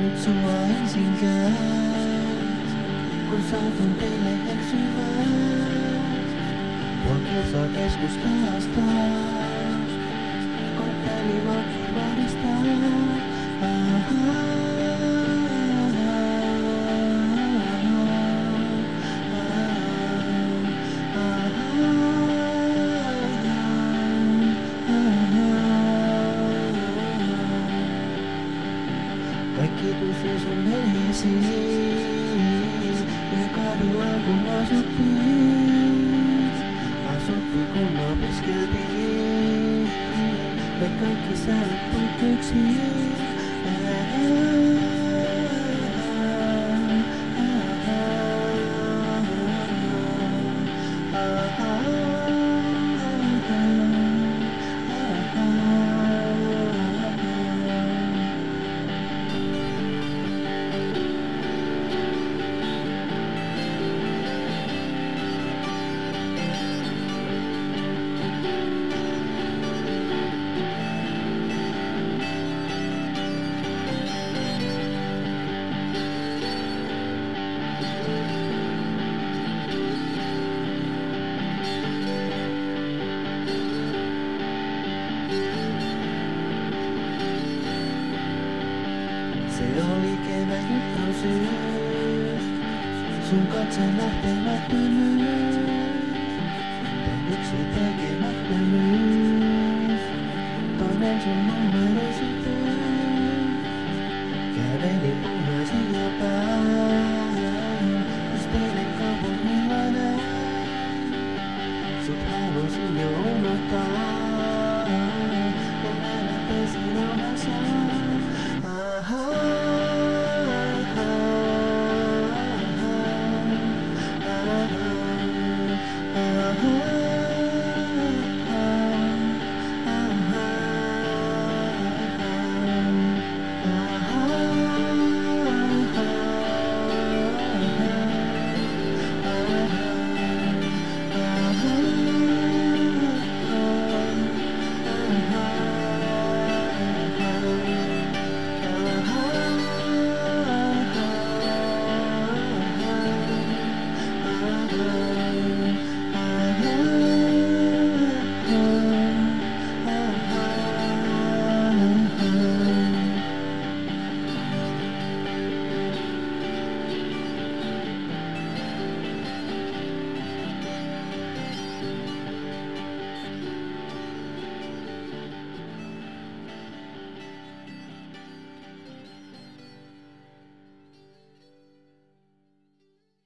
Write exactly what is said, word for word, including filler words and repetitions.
nyt sua ensinkään, kun saatun teille eksymään. Mua kiusaa keskustaa taas, kortteli vakvarista. Kaikki tusii sun menisiin, ja kadulla kun asuttiin, asuttiin kun opiskeltiin, me kaikki säännöt poikkeuksiin. Se oli kevätjuttausyys, sun katsen lähtemättömyys, yksi tekemättömyys, toinen sun numeroisuuteen, käveli